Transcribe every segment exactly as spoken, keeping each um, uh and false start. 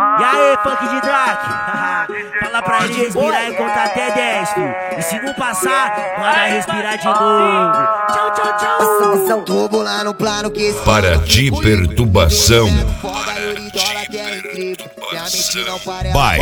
E aí, funk de Drac? Fala pra gente respirar e contar até dez, filho. E se não passar, manda respirar de novo. Tchau, tchau, tchau. Turbo lá no plano que esse Para de perturbação. By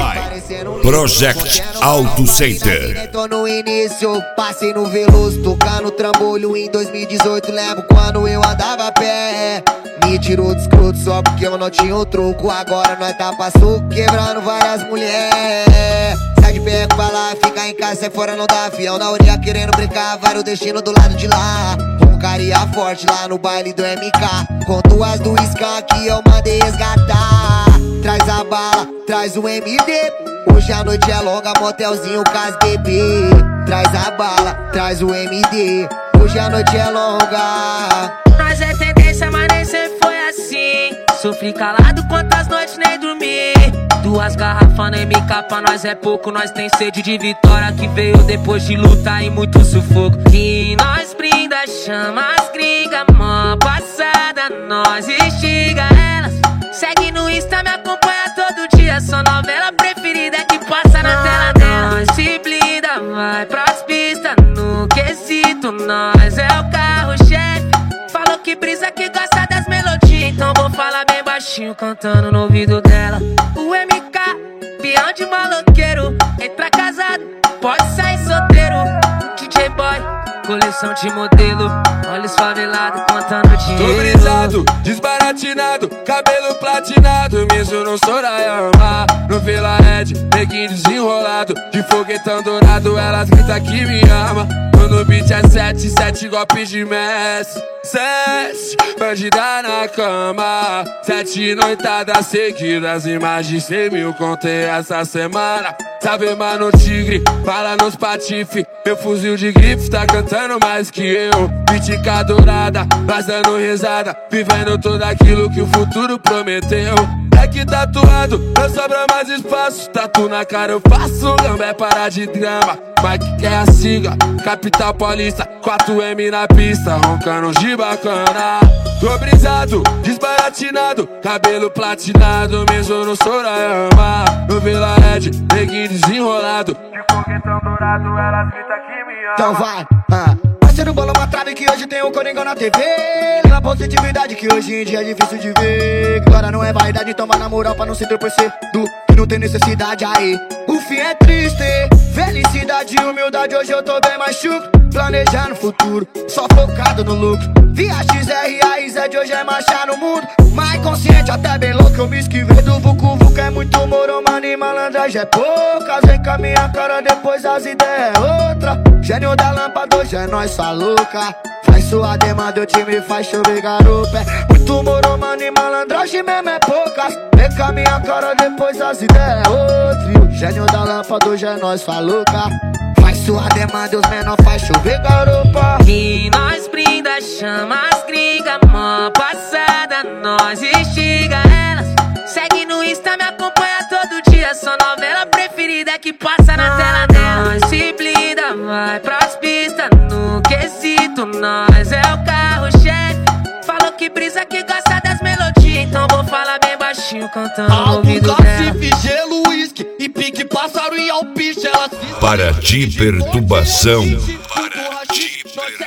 Project Auto Center. Tô no início, passei no Veloso, tocar no trambolho em dois mil e dezoito. Lembro quando eu andava a pé. Me tirou do escroto só porque eu não tinha o troco. Agora nós tá passou quebrando várias mulheres. Sai de perto, vai lá, fica em casa, sai fora, não dá avião na orelha querendo brincar, vai no destino do lado de lá. Roncaria forte lá no baile do M K, com duas do Scan que eu mandei resgatar. Traz a bala, traz o M D, hoje a noite é longa, motelzinho com as bebê. Traz a bala, traz o M D, hoje a noite é longa. Nós é tendência, mas nem sempre foi assim. Sofri calado quantas noites nem dormi. Duas garrafas no M K pra nós é pouco. Nós tem sede de vitória que veio depois de luta e muito sufoco. E nós brinda, chama as gringas, mó passada, nós instiga elas. Segue no Insta, me acompanha todo dia. Sua novela preferida é que passa na tela dela. Nós se blinda, vai pras pistas no quesito. Nós é o carro-chefe. Falou que brisa que gosta das melodias, então vou falar bem baixinho cantando no ouvido dela. O M K, peão de maloqueiro, entra casado, pode sair solteiro. D J Boy, coleção de modelo, olha os favelados contando dinheiro. Tô brisado, desbaratinado, cabelo platinado, mesmo no Sorayama. No Vila Red, neguinho desenrolado, de foguetão dourado, elas gritam que me ama. No beat é sete, sete golpes de mestre. Sete, bandida na cama. Sete noitadas seguidas e mais de cem mil contei essa semana. Sabe, mano, tigre, fala nos patife. Meu fuzil de grife tá cantando mais que eu. Bitica dourada, mas dando risada, vivendo tudo aquilo que o futuro prometeu. É que tatuado, não sobra mais espaço. Tatu na cara eu faço, lambé parar de drama. Mike quer a siga, capital paulista, quatro M na pista, roncando de bacana. Tô brisado, desbaratinado, cabelo platinado, mesmo no Sorayama. No Vila Red, neguinho desenrolado, de foguetão dourado, elas gritam que me ama. Então vai, ah. Parceiro bola uma trave que hoje tem o Coringão na T V. Na positividade que hoje em dia é difícil de ver. Agora não é vaidade, toma na moral pra não ser torcer do que não tem necessidade aí. O fim é triste, felicidade e humildade, hoje eu tô bem mais chucro. Planejando o futuro, só focado no lucro. Via X R A I Z hoje é marchar no mundo. Mais consciente, até bem louco, eu me esquivei do Vucu Vucu. É muito moro, mano, e malandragem é poucas. Vem com a minha cara, depois as ideias é outra. Gênio da lâmpada, hoje é nós, sua louca. Faz sua demanda, o time faz chover garupa. É muito moro, mano, e malandragem mesmo é poucas. Vem com a minha cara, depois as ideias é outra. Gênio da lâmpada, hoje é nós, sua louca. Faz sua demanda, os menor faz chover garupa. E nós brinda, chama as gringas, mó passada, nós instiga elas. Segue no Insta, me acompanha todo dia. Sua novela preferida é que passa na tela dela. Nós se blinda, vai pras pistas no quesito. Nós é o carro-chefe. Falou que brisa que gosta das melodias, então vou falar bem baixinho cantando no ouvido dela. Cacife, gelo, uísque e pique, pássaro e alpiche. Elas se Para de perturbação. Para de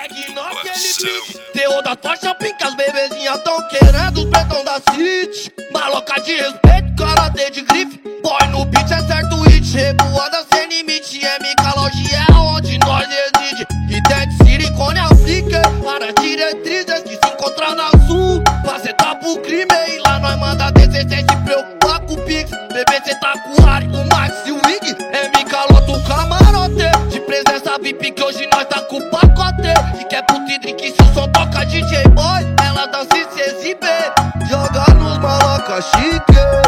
perturbação. Teor da tocha, pica, as bebezinhas tão querendo os pretão da City. Maloca de respeito, karatê de grife. Boy no beat é certo hit, revoada sem limite. M K Loja é onde nós reside. E tem de silicone aplique para diretrizes que se encontram na sul. Você tá pro crime e lá nós manda descer sem se preocupar com o Pix. Bebê cê tá com o Harry, o Max e o Wig. M K lota o camarote de presença V I P que hoje nós tá com o pacote. E quer puto e drink se o som toca D J Boy. Ela dança e se exibir, joga nos maloca chique.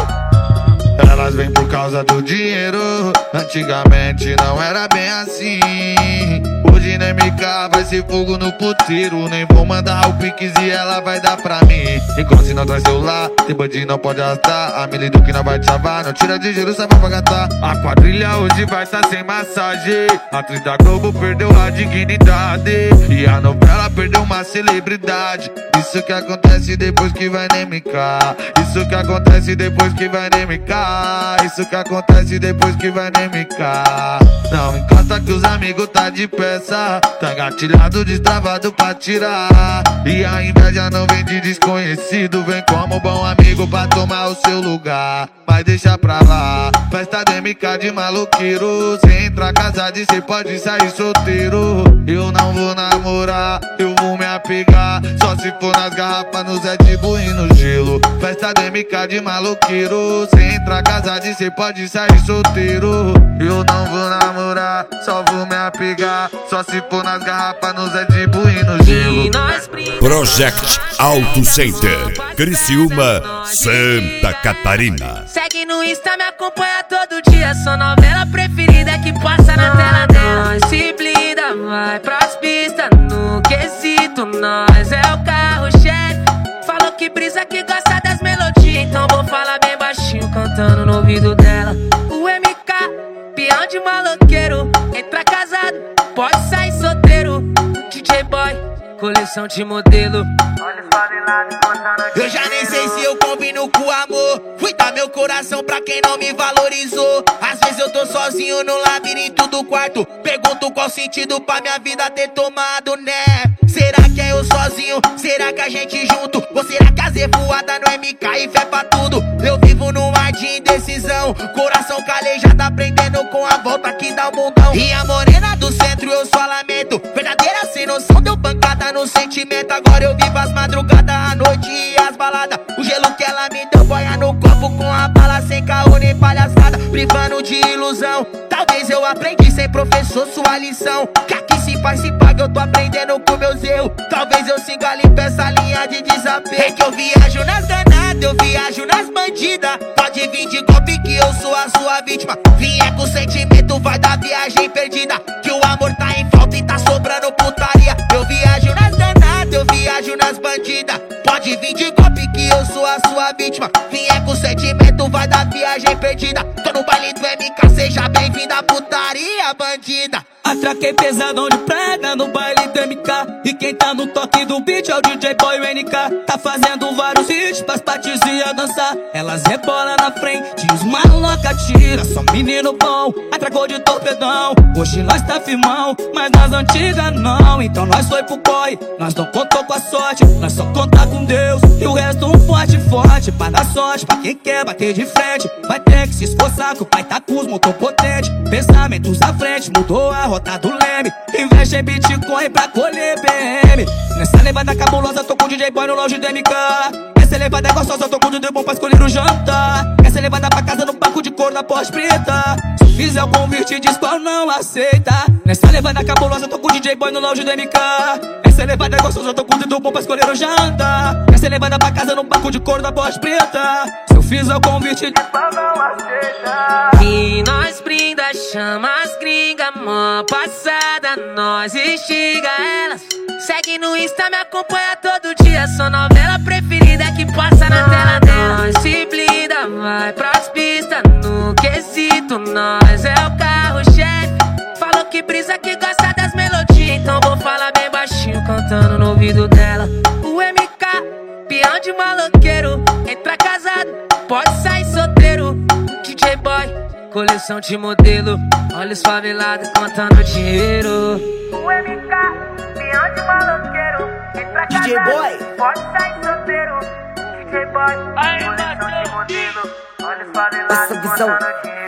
Elas vêm por causa do dinheiro. Antigamente não era bem assim. Hoje Imagina M K, vai ser fogo no puteiro. Nem vou mandar o Pix e ela vai dar pra mim. Enquanto se não traz celular, tem bandido não pode arrastar. A milha do que não vai te salvar, não tira de giro, só vai pra gastar. A quadrilha hoje vai tá sem massagem. A atriz da Globo perdeu a dignidade e a novela perdeu uma celebridade. Isso que acontece depois que vai no M K. Isso que acontece depois que vai no M K. Isso que acontece depois que vai no M K. Não encosta que os amigos tá de peça. Tá gatilhado, destravado pra tirar. E a inveja não vem de desconhecido, vem como bom amigo pra tomar o seu lugar. Mas deixa pra lá, festa do M K de maloqueiro. Cê entra casado e cê pode sair solteiro. Eu não vou namorar, eu vou me apegar. Só se for nas garrafas, no Zé de Bull e no gelo. Festa do M K de maloqueiro. Cê entra casado e cê pode sair solteiro. Eu não vou namorar, só vou me apegar. Só se for nas garrafas, no Zé de Bull e no gelo. Project Auto Center, Criciúma, Santa Catarina. Segue no Insta, me acompanha todo dia. Sua novela preferida que passa na tela dela. Nós se blinda, vai pras pistas. No quesito, nós é o carro-chefe. Falou que brisa, que gosta das melodias. Então vou falar bem baixinho, cantando no ouvido dela. O M K, peão de maloqueiro. Entra casado, pode sair solteiro. D J Boy, coleção de modelo. Eu já nem sei se eu combino com amor. Fui dar meu coração pra quem não me valorizou. Às vezes eu tô sozinho no labirinto do quarto. Pergunto qual sentido pra minha vida ter tomado, né? Será que é eu sozinho? Será que a gente junto? Ou será que a Z voada no M K e fé pra tudo? Eu vivo num mar de indecisão, coração calejado, aprendendo com a volta que dá o mundão. E a morena do centro eu só lamento. Verdadeira sem noção, deu pancada no sentimento. Agora eu vivo as madrugadas, a noite e as baladas. O gelo que ela me deu, boia no copo com a bala. Sem caô nem palhaçada, privando de ilusão. Talvez eu aprendi sem professor sua lição. Que aqui se faz, se paga, eu tô aprendendo com meus erros. Talvez eu siga ali pra essa linha de desapego. É que eu viajo nas danadas, eu viajo nas bandidas. Pode vir de golpe que eu sou a sua vítima. Vinha com sentimento, vai dar viagem perdida. Que o amor tá em falta e tá sobrando putaria. Eu viajo nas danadas, eu viajo nas bandidas. Pode vir de golpe que eu sou a sua vítima. Vinha com sentimento, vai dar viagem perdida. Tô no baile do M K, seja bem-vinda, putaria bandida. Atraquei pesadão de prega no baile do M K. E quem tá no toque do beat é o D J Boy, o N K. Tá fazendo vários hits pras patizinhas dançar. Elas rebolam na frente, os maloca tira. Só menino bom, atracou de torpedão. Hoje nós tá firmão, mas nas antigas não. Então nós foi pro boy, nós não contou com a sorte. Nós só contar com Deus e o resto um forte, forte. Pra dar sorte, pra quem quer bater de frente. Vai ter que se esforçar, que o pai tá com os motor potente. Pensamentos à frente, mudou a rota do leme. Investe em Bitcoin pra colher B M. Nessa levada cabulosa, tô com o D J Boy no lounge do M K. Essa levada é gostosa, tô com o D J bom pra escolher o jantar. Essa levada pra casa no banco de cor da Porsche preta. Se fizer o convite, diz qual não aceita. Nessa levada cabulosa, tô com o D J Boy no lounge do M K. Essa levada é gostosa, tô com o D J bom pra escolher o jantar. Essa levada pra casa no banco de cor da Porsche preta. Se eu fizer o convite, diz qual não aceita. E nós brinda, chama as gringa, mó passada, nós instiga elas. Segue no Insta, me acompanha todo dia. Sua novela preferida que passa na tela dela. Nós se blinda, vai pras pistas. No quesito, nós é o carro-chefe. Falou que brisa, que gosta das melodias. Então vou falar bem baixinho, cantando no ouvido dela. O M K, peão de maloqueiro. Entra casado, pode sair solteiro. D J Boy, coleção de modelo. Olha os favelados contando dinheiro. O M K, peão de maloqueiro. Entra D J Boy, pode sair solteiro. D J Boy, coleção de modelo. Olha os favelados contando dinheiro.